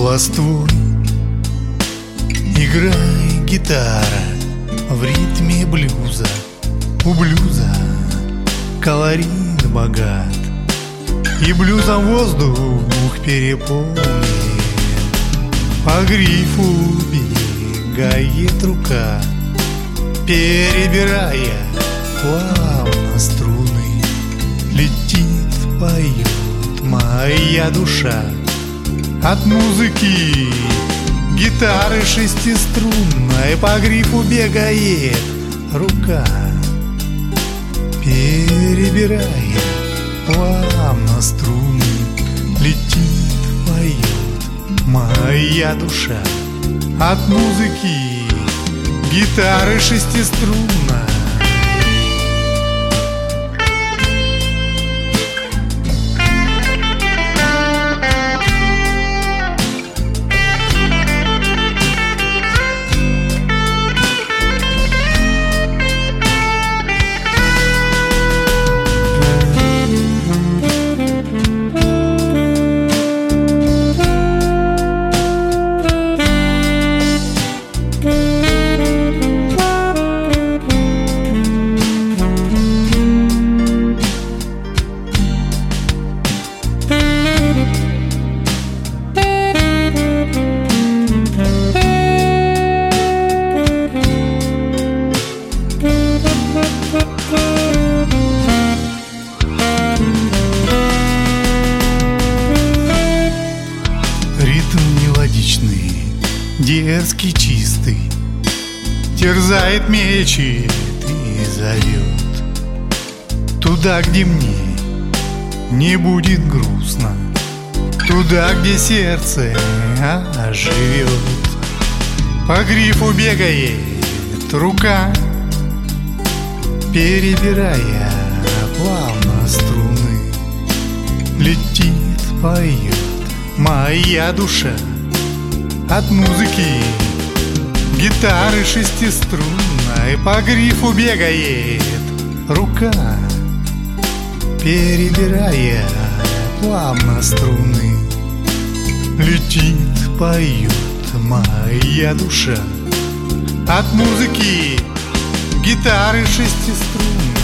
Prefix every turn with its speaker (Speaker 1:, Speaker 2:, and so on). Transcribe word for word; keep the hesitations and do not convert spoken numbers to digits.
Speaker 1: голос твой. Играй, гитара, в ритме блюза. У блюза колорит богат, и блюзом воздух переполнен. По грифу бегает рука, перебирая плавно струны. Летит, поет моя душа от музыки гитары шестиструнной. По грифу бегает рука, перебирая плавно струны. Летит, поет моя душа от музыки гитары шестиструнной. Ритм мелодичный, дерзкий, чистый, терзает, мечет и зовет туда, где мне не будет грустно, туда, где сердце оживет. По грифу бегает рука, перебирая плавно струны. Летит, поет моя душа от музыки гитары шестиструнной. По грифу бегает рука, перебирая плавно струны. Летит, поет моя душа от музыки гитары шестиструнной.